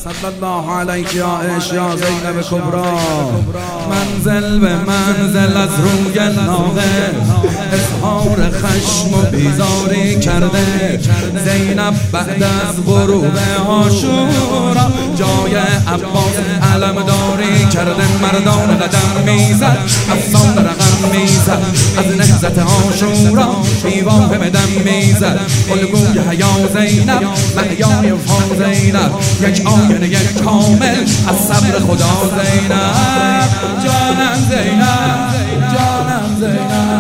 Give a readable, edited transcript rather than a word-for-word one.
صلی الله علیک یا عشق یا زینب کبرا. منزل به منزل از روی ناقه اظهار خشم و بیزاری کرده. زینب بعد از غروب عاشورا جای عباس علمداری کرده. مردان قدم میزد، افسان رقم میزد، از نهضت عاشورا بیواه به دم میزد. الگوی حیا زینب، محیای وفا زینب، یک آینه یک کامل از صبر خدا زینب. جانم زینب، جانم زینب.